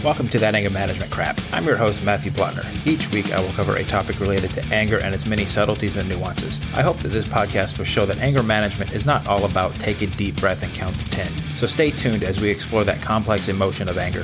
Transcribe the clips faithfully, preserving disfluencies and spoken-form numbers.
Welcome to That Anger Management Crap. I'm your host, Matthew Plotner. Each week, I will cover a topic related to anger and its many subtleties and nuances. I hope that this podcast will show that anger management is not all about take a deep breath and count to ten. So stay tuned as we explore that complex emotion of anger.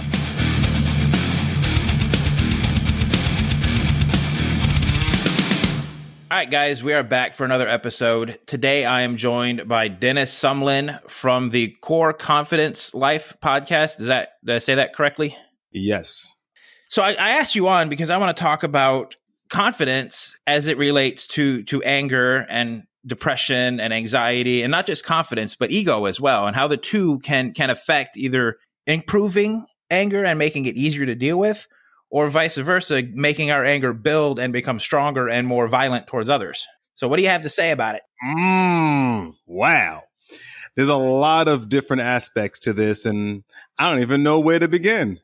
All right, guys, we are back for another episode. Today, I am joined by Dennis Sumlin from the Core Confidence Life podcast. Is that, did I say that correctly? Yes. So I, I asked you on because I want to talk about confidence as it relates to, to anger and depression and anxiety, and not just confidence, but ego as well, and how the two can, can affect either improving anger and making it easier to deal with, or vice versa, making our anger build and become stronger and more violent towards others. So what do you have to say about it? Mm, wow. There's a lot of different aspects to this, and I don't even know where to begin.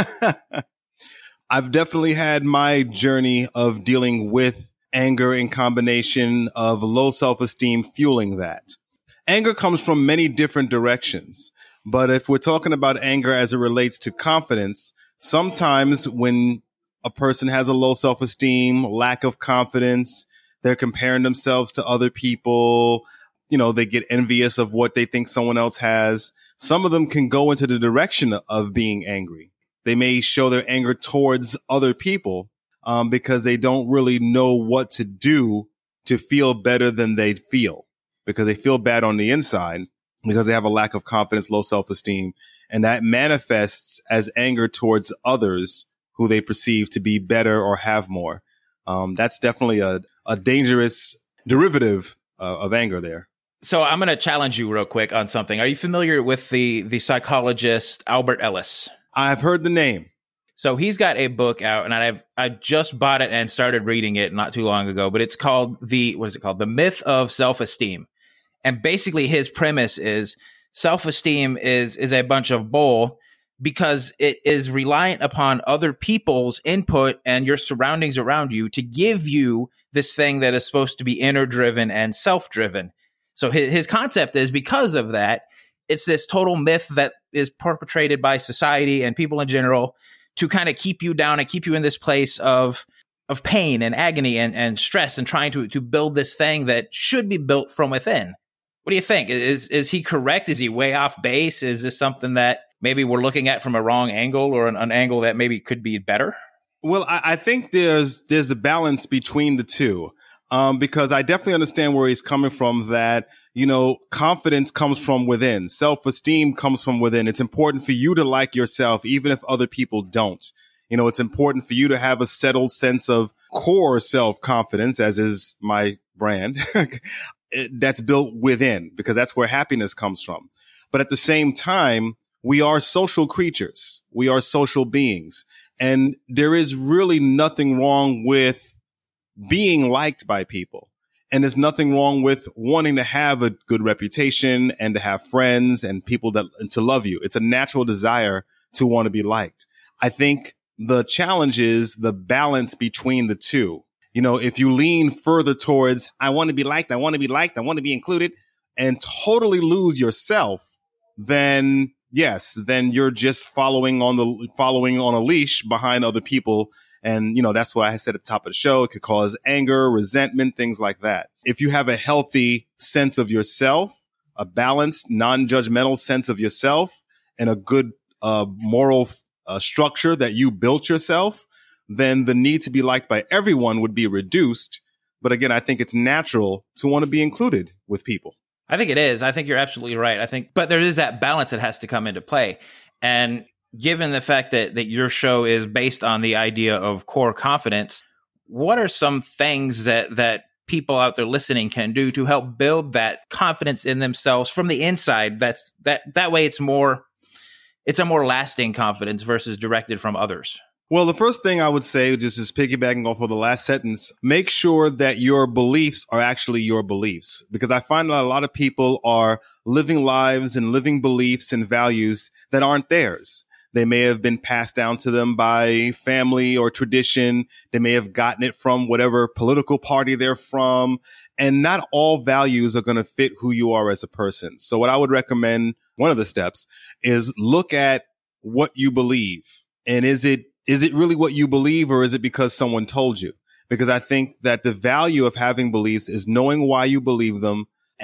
I've definitely had my journey of dealing with anger in combination of low self-esteem fueling that. Anger comes from many different directions, but if we're talking about anger as it relates to confidence, sometimes when a person has a low self-esteem, lack of confidence, they're comparing themselves to other people, you know, they get envious of what they think someone else has. Some of them can go into the direction of being angry. They may show their anger towards other people um, because they don't really know what to do to feel better than they feel, because they feel bad on the inside because they have a lack of confidence, low self-esteem. And that manifests as anger towards others who they perceive to be better or have more. Um, that's definitely a, a dangerous derivative uh, of anger there. So I'm going to challenge you real quick on something. Are you familiar with the, the psychologist Albert Ellis? I've heard the name. So he's got a book out, and I've I just bought it and started reading it not too long ago, but it's called the, what is it called? The Myth of Self-Esteem. And basically his premise is self-esteem is, is a bunch of bull because it is reliant upon other people's input and your surroundings around you to give you this thing that is supposed to be inner driven and self-driven. So his, his concept is, because of that, it's this total myth that is perpetrated by society and people in general to kind of keep you down and keep you in this place of of pain and agony and, and stress and trying to, to build this thing that should be built from within. What do you think? Is is he correct? Is he way off base? Is this something that maybe we're looking at from a wrong angle, or an, an angle that maybe could be better? Well, I, I think there's there's a balance between the two. Um, because I definitely understand where he's coming from, that, you know, confidence comes from within. Self-esteem comes from within. It's important for you to like yourself, even if other people don't. You know, it's important for you to have a settled sense of core self-confidence, as is my brand, that's built within, because that's where happiness comes from. But at the same time, we are social creatures. We are social beings. And there is really nothing wrong with being liked by people. And there's nothing wrong with wanting to have a good reputation and to have friends and people that and to love you. It's a natural desire to want to be liked. I think the challenge is the balance between the two. You know, if you lean further towards, I want to be liked, I want to be liked, I want to be included, and totally lose yourself, then yes, then you're just following on the following on a leash behind other people. And, you know, that's why I said at the top of the show, it could cause anger, resentment, things like that. If you have a healthy sense of yourself, a balanced, non-judgmental sense of yourself, and a good uh, moral uh, structure that you built yourself, then the need to be liked by everyone would be reduced. But again, I think it's natural to want to be included with people. I think it is. I think you're absolutely right. I think, but there is that balance that has to come into play. And given the fact that, that your show is based on the idea of core confidence, what are some things that, that people out there listening can do to help build that confidence in themselves from the inside? That's that, that way it's more, it's a more lasting confidence versus directed from others. Well, the first thing I would say, just is piggybacking off of the last sentence, make sure that your beliefs are actually your beliefs, because I find that a lot of people are living lives and living beliefs and values that aren't theirs. They may have been passed down to them by family or tradition. They may have gotten it from whatever political party they're from. And not all values are going to fit who you are as a person. So what I would recommend, one of the steps, is look at what you believe. And is it is it really what you believe, or is it because someone told you? Because I think that the value of having beliefs is knowing why you believe them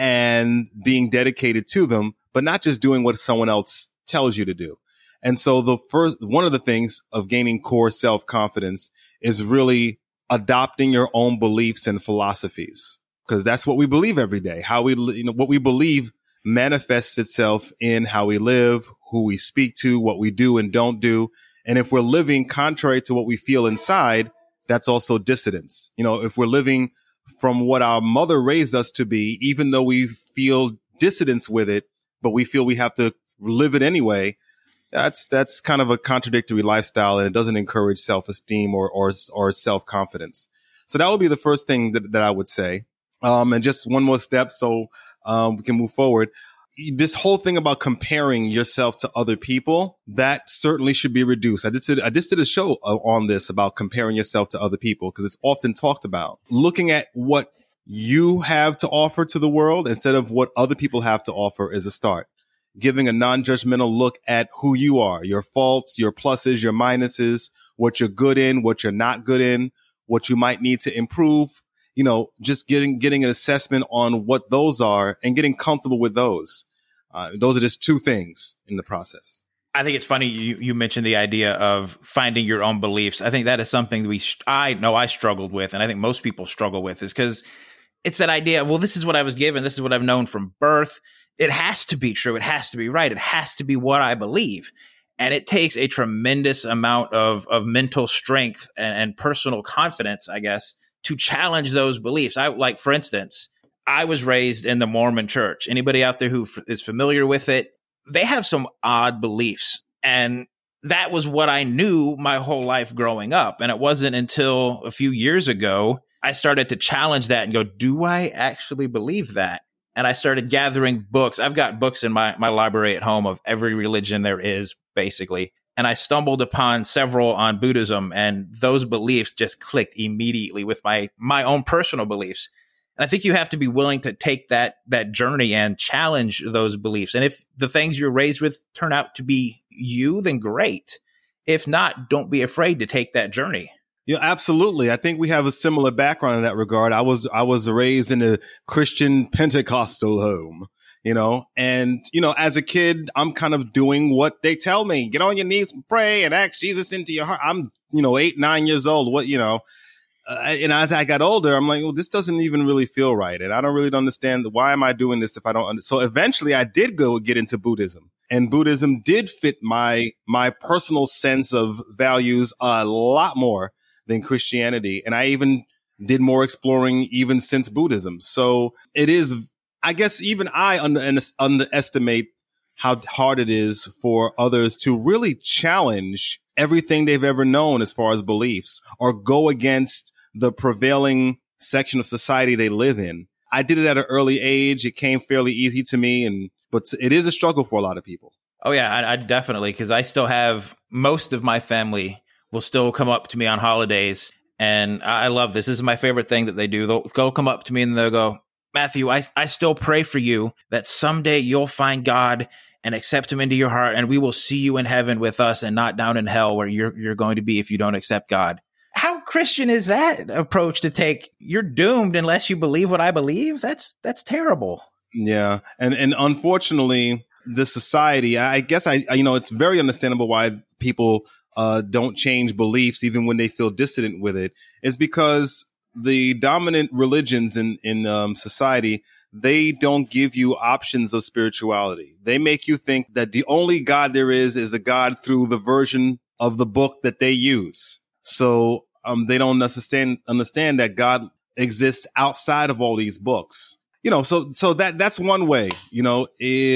and being dedicated to them, but not just doing what someone else tells you to do. And so the first, one of the things of gaining core self-confidence is really adopting your own beliefs and philosophies, because that's what we believe every day. How we, you know, what we believe manifests itself in how we live, who we speak to, what we do and don't do. And if we're living contrary to what we feel inside, that's also dissidence. You know, if we're living from what our mother raised us to be, even though we feel dissidence with it, but we feel we have to live it anyway, that's that's kind of a contradictory lifestyle, and it doesn't encourage self-esteem or or, or self-confidence. So that would be the first thing that, that I would say. Um, and just one more step so um, we can move forward. This whole thing about comparing yourself to other people, that certainly should be reduced. I just did, I just did a show on this about comparing yourself to other people, because it's often talked about. Looking at what you have to offer to the world instead of what other people have to offer is a start. Giving a non-judgmental look at who you are, your faults, your pluses, your minuses, what you're good in, what you're not good in, what you might need to improve. You know, just getting getting an assessment on what those are and getting comfortable with those. Uh, those are just two things in the process. I think it's funny you, you mentioned the idea of finding your own beliefs. I think that is something that we I know I struggled with, and I think most people struggle with, is because it's that idea of, well, this is what I was given, this is what I've known from birth. It has to be true. It has to be right. It has to be what I believe. And it takes a tremendous amount of of mental strength and, and personal confidence, I guess, to challenge those beliefs. I like, for instance, I was raised in the Mormon church. Anybody out there who f- is familiar with it, they have some odd beliefs. And that was what I knew my whole life growing up. And it wasn't until a few years ago I started to challenge that and go, do I actually believe that? And I started gathering books. I've got books in my, my library at home of every religion there is, basically. And I stumbled upon several on Buddhism, and those beliefs just clicked immediately with my my own personal beliefs. And I think you have to be willing to take that that journey and challenge those beliefs. And if the things you're raised with turn out to be you, then great. If not, don't be afraid to take that journey. Yeah, absolutely. I think we have a similar background in that regard. I was I was raised in a Christian Pentecostal home. You know, and, you know, as a kid, I'm kind of doing what they tell me. Get on your knees and pray and ask Jesus into your heart. I'm, you know, eight, nine years old. What, you know, uh, and as I got older, I'm like, well, this doesn't even really feel right. And I don't really understand, why am I doing this if I don't? Under-? So eventually I did go get into Buddhism, and Buddhism did fit my, my personal sense of values a lot more than Christianity. And I even did more exploring even since Buddhism. So it is, I guess even I under, underestimate how hard it is for others to really challenge everything they've ever known as far as beliefs, or go against the prevailing section of society they live in. I did it at an early age. It came fairly easy to me, and but it is a struggle for a lot of people. Oh, yeah, I, I definitely, because I still have most of my family will still come up to me on holidays. And I love this. This is my favorite thing that they do. They'll go come up to me and they'll go, Matthew, I, I still pray for you that someday you'll find God and accept him into your heart, and we will see you in heaven with us and not down in hell where you're you're going to be if you don't accept God. How Christian is that approach to take? You're doomed unless you believe what I believe? That's that's terrible. Yeah. And and unfortunately, the society, I guess I, you know, it's very understandable why people uh, don't change beliefs even when they feel dissident with it, is because the dominant religions in, in um, society, they don't give you options of spirituality. They make you think that the only God there is is a God through the version of the book that they use. So um, they don't understand, understand that God exists outside of all these books. You know, so so that that's one way, you know,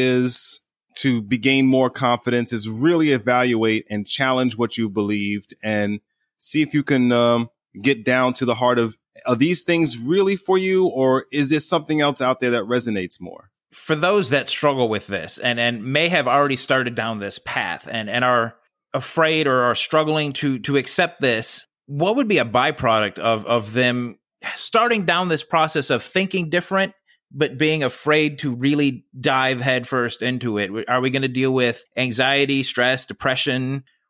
is to be, gain more confidence, is really evaluate and challenge what you believed and see if you can um, get down to the heart of, are these things really for you, or is there something else out there that resonates more? For those that struggle with this and, and may have already started down this path and, and are afraid or are struggling to to accept this, what would be a byproduct of, of them starting down this process of thinking different, but being afraid to really dive headfirst into it? Are we going to deal with anxiety, stress, depression?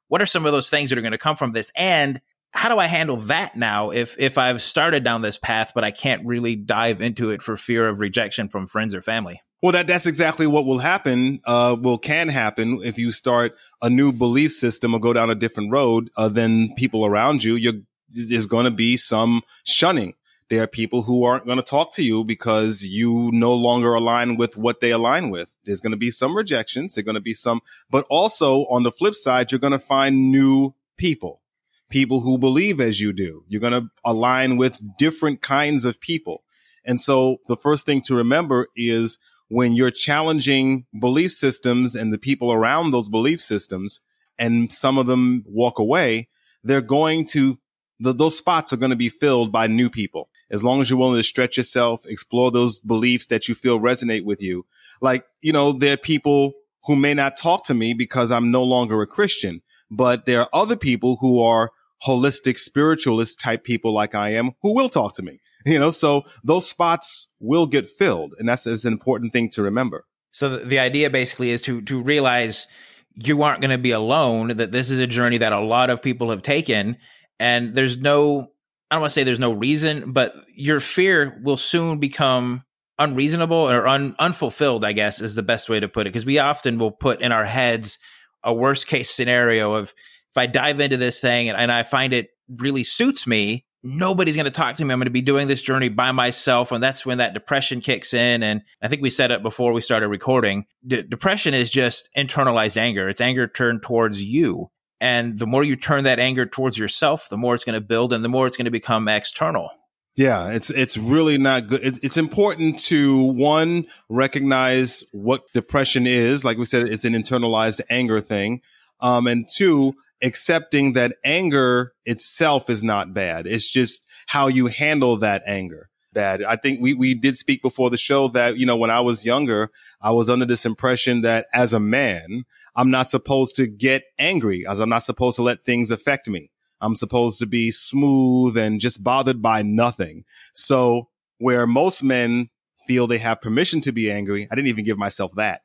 what are some of those things that are going to come from this? And how do I handle that now if if I've started down this path, but I can't really dive into it for fear of rejection from friends or family? Well, that, that's exactly what will happen, uh, will can happen if you start a new belief system or go down a different road uh, than people around you. You're, there's going to be some shunning. There are people who aren't going to talk to you because you no longer align with what they align with. There's going to be some rejections. There's going to be some, but also on the flip side, you're going to find new people, people who believe as you do. You're going to align with different kinds of people. And so the first thing to remember is when you're challenging belief systems and the people around those belief systems, and some of them walk away, they're going to, the, those spots are going to be filled by new people. As long as you're willing to stretch yourself, explore those beliefs that you feel resonate with you. Like, you know, there are people who may not talk to me because I'm no longer a Christian, but there are other people who are holistic spiritualist type people like I am who will talk to me. You know, so those spots will get filled. And that's, that's an important thing to remember. So the, the idea basically is to to realize you aren't going to be alone, that this is a journey that a lot of people have taken. And there's no, I don't want to say there's no reason, but your fear will soon become unreasonable or un, unfulfilled, I guess, is the best way to put it. Because we often will put in our heads a worst case scenario of, if I dive into this thing and, and I find it really suits me, nobody's going to talk to me. I'm going to be doing this journey by myself. And that's when that depression kicks in. And I think we said it before we started recording. D- depression is just internalized anger. It's anger turned towards you. And the more you turn that anger towards yourself, the more it's going to build and the more it's going to become external. Yeah, it's it's really not good. It, it's important to, one, recognize what depression is. Like we said, it's an internalized anger thing. Um, and two, accepting that anger itself is not bad. It's just how you handle that anger. Bad. I think we, we did speak before the show that, you know, when I was younger, I was under this impression that as a man, I'm not supposed to get angry, as I'm not supposed to let things affect me. I'm supposed to be smooth and just bothered by nothing. So where most men feel they have permission to be angry, I didn't even give myself that.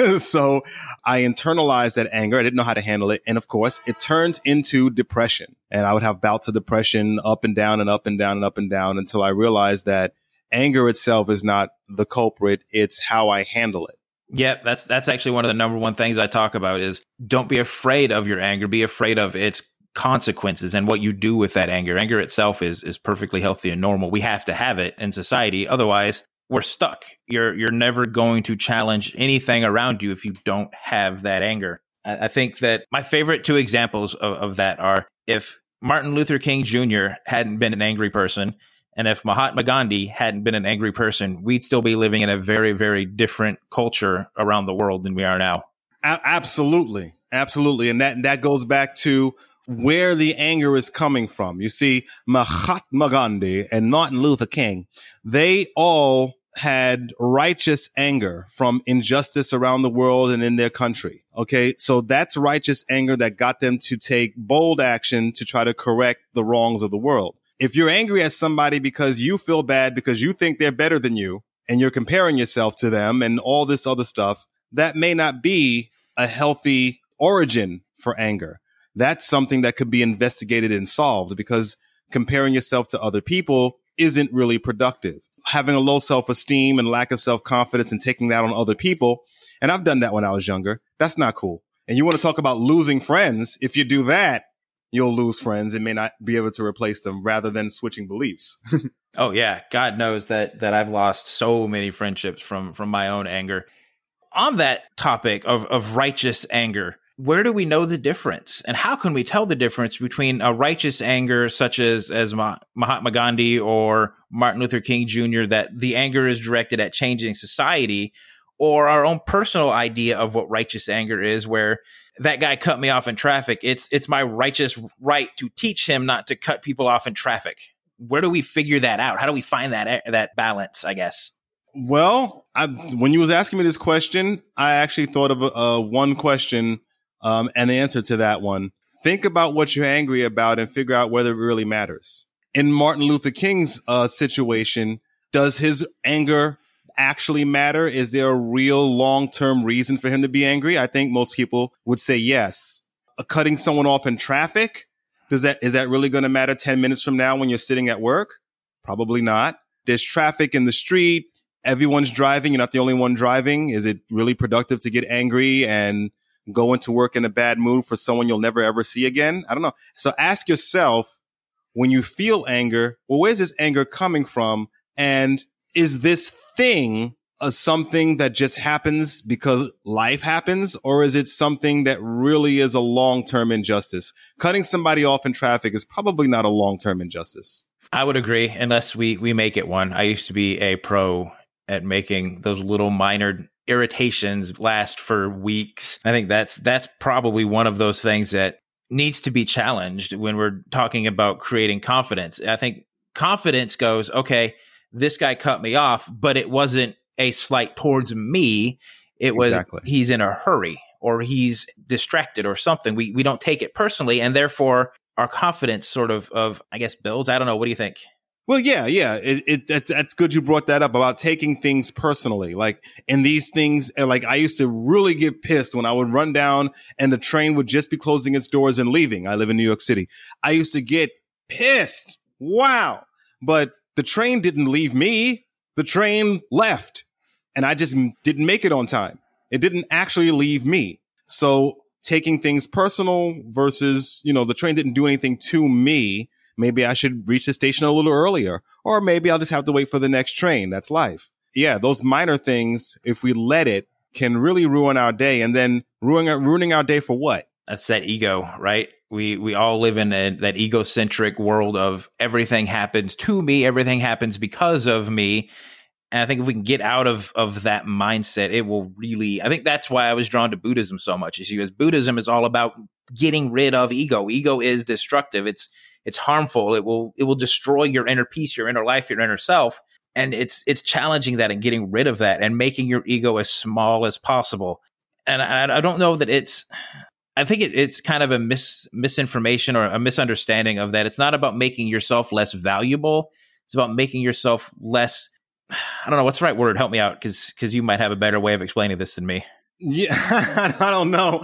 So I internalized that anger. I didn't know how to handle it. And of course, it turned into depression. And I would have bouts of depression up and down and up and down and up and down until I realized that anger itself is not the culprit. It's how I handle it. Yep, that's that's actually one of the number one things I talk about is don't be afraid of your anger. Be afraid of its consequences and what you do with that anger. Anger itself is is perfectly healthy and normal. We have to have it in society. Otherwise, we're stuck. You're you're never going to challenge anything around you if you don't have that anger. I, I think that my favorite two examples of, of that are if Martin Luther King Junior hadn't been an angry person, and if Mahatma Gandhi hadn't been an angry person, we'd still be living in a very, very different culture around the world than we are now. A- absolutely. Absolutely. And that, that goes back to where the anger is coming from. You see, Mahatma Gandhi and Martin Luther King, they all had righteous anger from injustice around the world and in their country. Okay. So that's righteous anger that got them to take bold action to try to correct the wrongs of the world. If you're angry at somebody because you feel bad because you think they're better than you and you're comparing yourself to them and all this other stuff, that may not be a healthy origin for anger. That's something that could be investigated and solved because comparing yourself to other people isn't really productive. Having a low self-esteem and lack of self-confidence and taking that on other people, and I've done that when I was younger, that's not cool. And you want to talk about losing friends, if you do that, you'll lose friends and may not be able to replace them rather than switching beliefs. Oh, yeah. God knows that that I've lost so many friendships from from my own anger. On that topic of, of righteous anger, where do we know the difference? And how can we tell the difference between a righteous anger such as, as Mahatma Gandhi or Martin Luther King Junior, that the anger is directed at changing society, or our own personal idea of what righteous anger is, where that guy cut me off in traffic. It's it's my righteous right to teach him not to cut people off in traffic. Where do we figure that out? How do we find that that balance, I guess? Well, I, when you was asking me this question, I actually thought of a, a one question um, and an answer to that one. Think about what you're angry about and figure out whether it really matters. In Martin Luther King's uh, situation, does his anger actually matter? Is there a real long-term reason for him to be angry? I think most people would say yes. cutting someone off in traffic, does that, is that really going to matter ten minutes from now when you're sitting at work? Probably not. There's traffic in the street. Everyone's driving. You're not the only one driving. Is it really productive to get angry and go into work in a bad mood for someone you'll never ever see again? I don't know. So ask yourself, when you feel anger, well, where's this anger coming from? And is this thing uh, something that just happens because life happens? Or is it something that really is a long-term injustice? Cutting somebody off in traffic is probably not a long-term injustice. I would agree, unless we, we make it one. I used to be a pro at making those little minor irritations last for weeks. I think that's that's probably one of those things that needs to be challenged when we're talking about creating confidence. I think confidence goes, okay, this guy cut me off, but it wasn't a slight towards me. It was exactly. He's in a hurry or he's distracted or something. We we don't take it personally, and therefore our confidence sort of of I guess builds. I don't know. What do you think? Well, yeah, yeah. It, it that's, that's good you brought that up about taking things personally. Like, and these things, like I used to really get pissed when I would run down and the train would just be closing its doors and leaving. I live in New York City. I used to get pissed. Wow. But the train didn't leave me. The train left and I just didn't make it on time. It didn't actually leave me. So taking things personal versus, you know, the train didn't do anything to me. Maybe I should reach the station a little earlier, or maybe I'll just have to wait for the next train. That's life. Yeah, those minor things, if we let it, can really ruin our day. And then ruining, ruining our day for what? That's that ego, right? We we all live in a, that egocentric world of everything happens to me, everything happens because of me. And I think if we can get out of, of that mindset, it will really, I think that's why I was drawn to Buddhism so much, is because Buddhism is all about getting rid of ego. Ego is destructive. It's It's harmful. It will it will destroy your inner peace, your inner life, your inner self. And it's it's challenging that and getting rid of that and making your ego as small as possible. And I, I don't know that it's I think it, it's kind of a mis, misinformation or a misunderstanding of that. It's not about making yourself less valuable. It's about making yourself less. I don't know what's the right word. Help me out, because because you might have a better way of explaining this than me. Yeah, I don't know.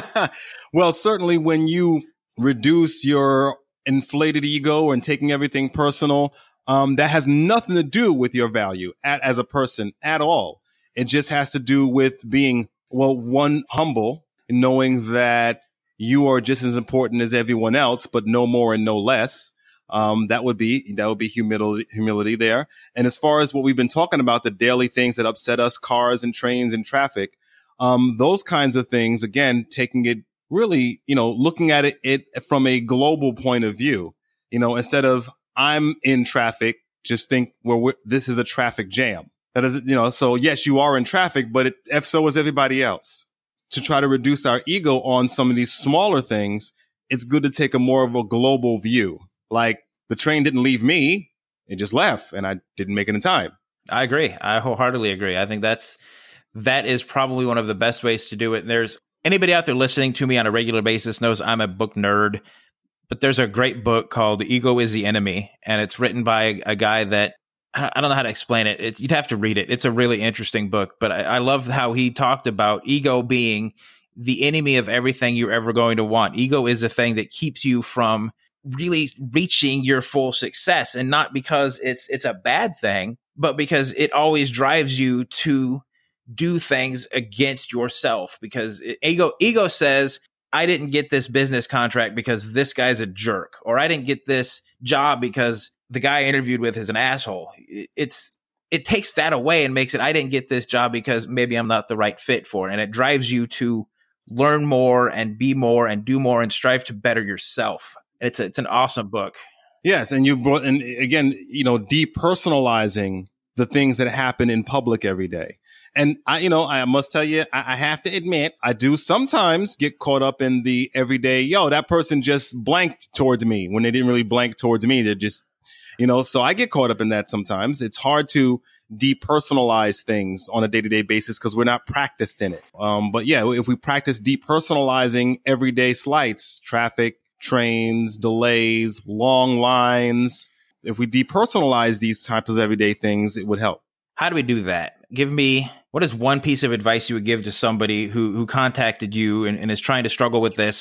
Well, certainly when you reduce your inflated ego and taking everything personal, um, that has nothing to do with your value at, as a person at all. It just has to do with being, well, one, humble, knowing that you are just as important as everyone else, but no more and no less. Um, that would be, that would be humility, humility there. And as far as what we've been talking about, the daily things that upset us, cars and trains and traffic, um, those kinds of things, again, taking it really, you know, looking at it, it from a global point of view, you know, instead of I'm in traffic, just think, well, we're, this is a traffic jam. That is, you know, so yes, you are in traffic, but it, if so is everybody else. To try to reduce our ego on some of these smaller things, it's good to take a more of a global view. Like, the train didn't leave me. It just left and I didn't make it in time. I agree. I wholeheartedly agree. I think that's, that is probably one of the best ways to do it. And there's anybody out there listening to me on a regular basis knows I'm a book nerd, but there's a great book called Ego is the Enemy. And it's written by a, a guy that, I don't know how to explain it. it. You'd have to read it. It's a really interesting book, but I, I love how he talked about ego being the enemy of everything you're ever going to want. Ego is the thing that keeps you from really reaching your full success, and not because it's it's a bad thing, but because it always drives you to do things against yourself. Because it, ego ego says, I didn't get this business contract because this guy's a jerk, or I didn't get this job because the guy I interviewed with is an asshole. It's, it takes that away and makes it, I didn't get this job because maybe I'm not the right fit for it. And it drives you to learn more and be more and do more and strive to better yourself. And it's a, it's an awesome book. Yes. And you brought, and again, you know, depersonalizing the things that happen in public every day. And I, you know, I must tell you, I, I have to admit, I do sometimes get caught up in the everyday, yo, that person just blanked towards me when they didn't really blank towards me. They're just, you know, so I get caught up in that sometimes. It's hard to depersonalize things on a day-to-day basis because we're not practiced in it. Um, but yeah, if we practice depersonalizing everyday slights, traffic, trains, delays, long lines, if we depersonalize these types of everyday things, it would help. How do we do that? Give me, what is one piece of advice you would give to somebody who who contacted you and, and is trying to struggle with this?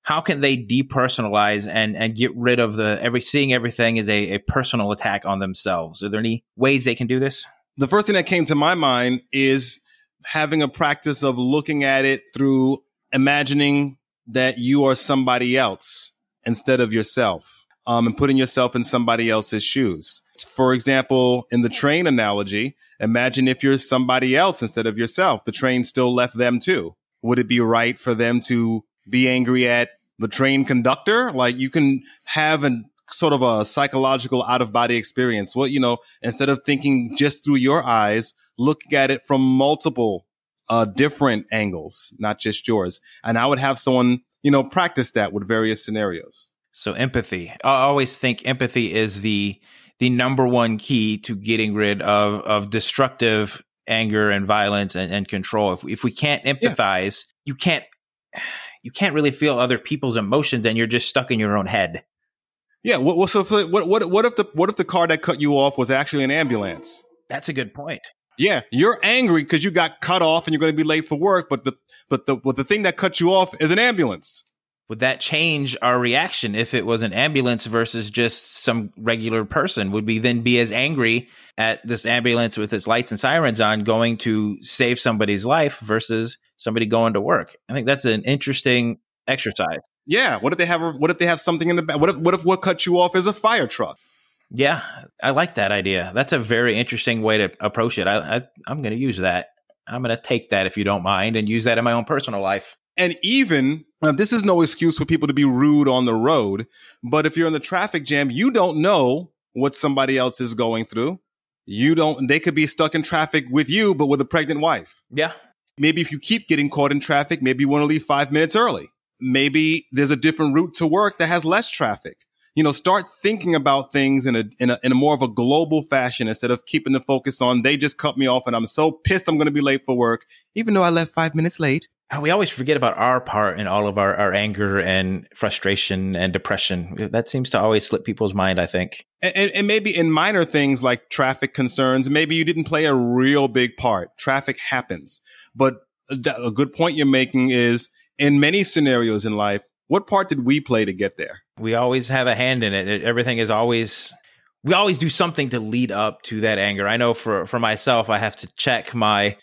how can they depersonalize and, and get rid of the every seeing everything as a, a personal attack on themselves? Are there any ways they can do this? The first thing that came to my mind is having a practice of looking at it through imagining that you are somebody else instead of yourself, um, and putting yourself in somebody else's shoes. For example, in the train analogy, imagine if you're somebody else instead of yourself. The train still left them too. Would it be right for them to be angry at the train conductor? Like, you can have an sort of a psychological out of body experience. Well, you know, instead of thinking just through your eyes, look at it from multiple uh, different angles, not just yours. And I would have someone, you know, practice that with various scenarios. So empathy. I always think empathy is the the number one key to getting rid of of destructive anger and violence and, and control. If if we can't empathize, yeah. you can't you can't really feel other people's emotions, and you're just stuck in your own head. Yeah. What, what, so what, what, what if the, what if the car that cut you off was actually an ambulance? That's a good point. Yeah. You're angry because you got cut off and you're going to be late for work. But the, but the, but the thing that cut you off is an ambulance. Would that change our reaction if it was an ambulance versus just some regular person? Would we then be as angry at this ambulance with its lights and sirens on going to save somebody's life versus somebody going to work? I think that's an interesting exercise. Yeah. What if they have, a, what if they have something in the back? What if, what if what cut you off is a fire truck? Yeah. I like that idea. That's a very interesting way to approach it. I, I I'm going to use that. I'm going to take that, if you don't mind, and use that in my own personal life. And even uh, this is no excuse for people to be rude on the road. But if you're in the traffic jam, you don't know what somebody else is going through. You don't, they could be stuck in traffic with you, but with a pregnant wife. Yeah. Maybe if you keep getting caught in traffic, maybe you want to leave five minutes early. Maybe there's a different route to work that has less traffic. You know, start thinking about things in a, in a, in a more of a global fashion instead of keeping the focus on, they just cut me off and I'm so pissed I'm going to be late for work, even though I left five minutes late. And we always forget about our part in all of our, our anger and frustration and depression. That seems to always slip people's mind, I think. And, and, and maybe in minor things like traffic concerns, maybe you didn't play a real big part. Traffic happens. But a good point you're making is, in many scenarios in life, what part did we play to get there? We always have a hand in it. Everything is always, we always do something to lead up to that anger. I know for, for myself, I have to check my,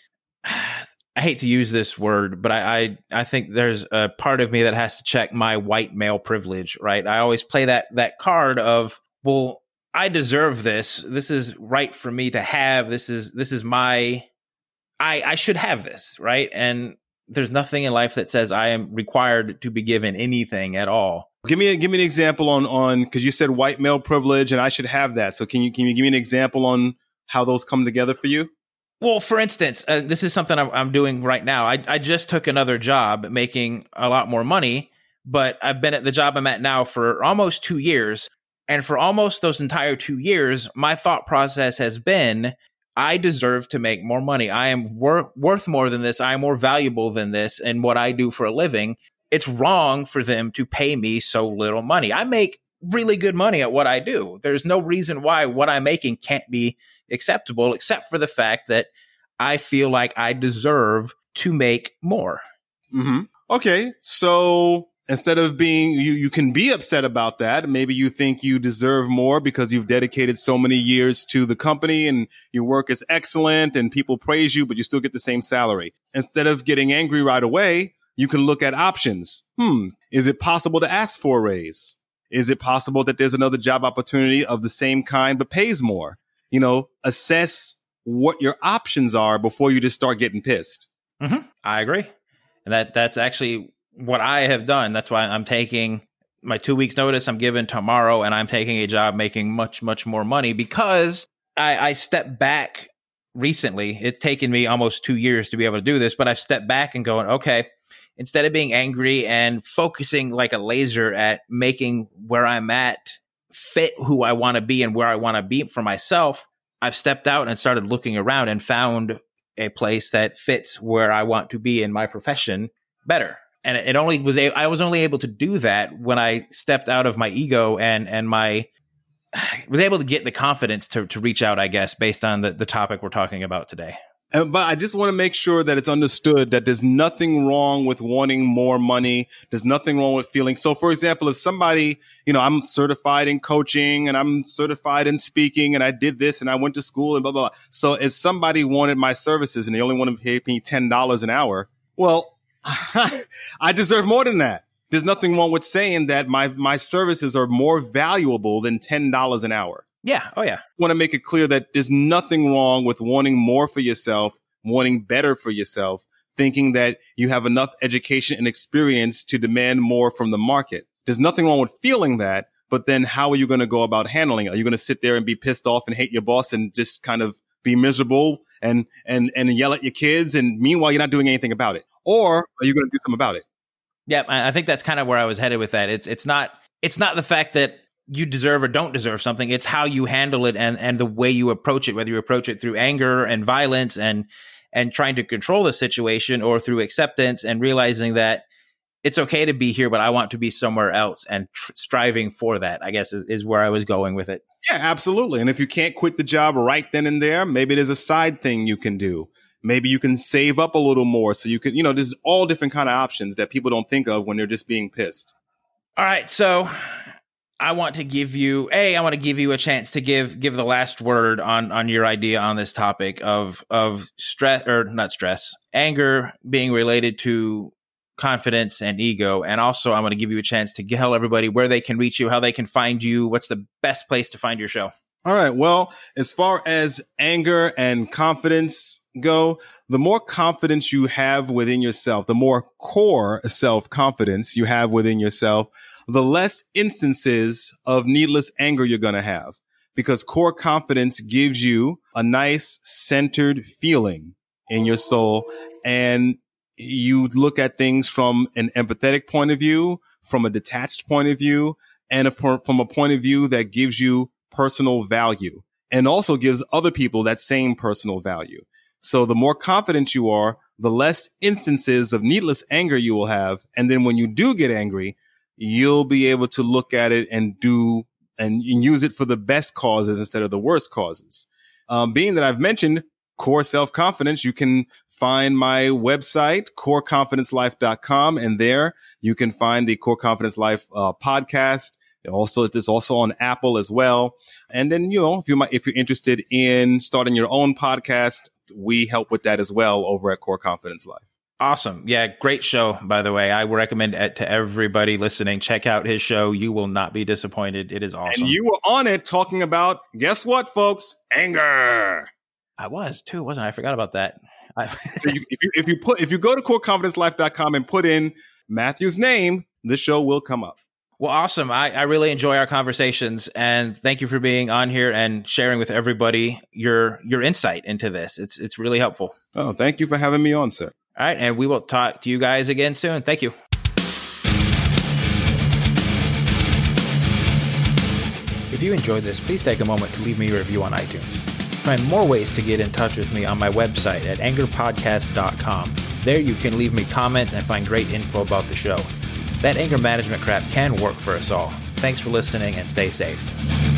I hate to use this word, but I, I, I think there's a part of me that has to check my white male privilege, right? I always play that, that card of, well, I deserve this. This is right for me to have. This is, this is my, I, I should have this, right? And there's nothing in life that says I am required to be given anything at all. Give me a, give me an example on, on, cause you said white male privilege and I should have that. So can you, can you give me an example on how those come together for you? Well, for instance, uh, this is something I'm, I'm doing right now. I, I just took another job making a lot more money, but I've been at the job I'm at now for almost two years. And for almost those entire two years, my thought process has been, I deserve to make more money. I am wor- worth more than this. I am more valuable than this in what I do for a living. It's wrong for them to pay me so little money. I make really good money at what I do. There's no reason why what I'm making can't be acceptable, except for the fact that I feel like I deserve to make more. Mm-hmm. Okay. So instead of being, you, you can be upset about that. Maybe you think you deserve more because you've dedicated so many years to the company and your work is excellent and people praise you, but you still get the same salary. Instead of getting angry right away, you can look at options. Hmm. Is it possible to ask for a raise? Is it possible that there's another job opportunity of the same kind, but pays more? You know, assess what your options are before you just start getting pissed. Mm-hmm. I agree. And that that's actually what I have done. That's why I'm taking my two weeks notice I'm given tomorrow, and I'm taking a job making much, much more money because I, I stepped back recently. It's taken me almost two years to be able to do this, but I've stepped back and going, okay, instead of being angry and focusing like a laser at making where I'm at fit who I want to be and where I want to be for myself, I've stepped out and started looking around and found a place that fits where I want to be in my profession better. And it only was, a, I was only able to do that when I stepped out of my ego and, and my, was able to get the confidence to, to reach out, I guess, based on the, the topic we're talking about today. And, but I just want to make sure that it's understood that there's nothing wrong with wanting more money. There's nothing wrong with feeling. So, for example, if somebody, you know, I'm certified in coaching and I'm certified in speaking and I did this and I went to school and blah, blah, blah. So if somebody wanted my services and they only want to pay me ten dollars an hour, well, I deserve more than that. There's nothing wrong with saying that my, my services are more valuable than ten dollars an hour. Yeah. Oh, yeah. I want to make it clear that there's nothing wrong with wanting more for yourself, wanting better for yourself, thinking that you have enough education and experience to demand more from the market. There's nothing wrong with feeling that, but then how are you going to go about handling it? Are you going to sit there and be pissed off and hate your boss and just kind of be miserable and, and, and yell at your kids? And meanwhile, you're not doing anything about it. Or are you going to do something about it? Yeah. I think that's kind of where I was headed with that. It's, it's not, it's not the fact that you deserve or don't deserve something. It's how you handle it and, and the way you approach it, whether you approach it through anger and violence and, and trying to control the situation, or through acceptance and realizing that it's okay to be here, but I want to be somewhere else, and tr- striving for that, I guess, is, is where I was going with it. Yeah, absolutely. And if you can't quit the job right then and there, maybe there's a side thing you can do. Maybe you can save up a little more so you could, you know, there's all different kind of options that people don't think of when they're just being pissed. All right. So I want to give you a, I want to give you a chance to give, give the last word on, on your idea on this topic of, of stress, or not stress, anger being related to confidence and ego. And also I want to give you a chance to tell everybody where they can reach you, how they can find you. What's the best place to find your show? All right. Well, as far as anger and confidence go, the more confidence you have within yourself, the more core self-confidence you have within yourself, the less instances of needless anger you're going to have, because core confidence gives you a nice centered feeling in your soul. And you look at things from an empathetic point of view, from a detached point of view, and a, from a point of view that gives you personal value and also gives other people that same personal value. So the more confident you are, the less instances of needless anger you will have. And then when you do get angry, you'll be able to look at it and do and use it for the best causes instead of the worst causes. Um, being that I've mentioned core self-confidence, you can find my website, core confidence life dot com. And there you can find the Core Confidence Life uh, podcast. Also, it's also on Apple as well. And then, you know, if you might, if you're interested in starting your own podcast, we help with that as well over at Core Confidence Life. Awesome. Yeah. Great show, by the way. I would recommend it to everybody listening. Check out his show. You will not be disappointed. It is awesome. And you were on it talking about, guess what, folks? Anger. I was too, wasn't I? I forgot about that. I- so you, if you, if you put, if you go to core confidence life dot com and put in Matthew's name, the show will come up. Well, awesome. I, I really enjoy our conversations, and thank you for being on here and sharing with everybody your, your insight into this. It's, it's really helpful. Oh, thank you for having me on, sir. All right. And we will talk to you guys again soon. Thank you. If you enjoyed this, please take a moment to leave me a review on iTunes. Find more ways to get in touch with me on my website at anger podcast dot com. There you can leave me comments and find great info about the show. That anger management crap can work for us all. Thanks for listening and stay safe.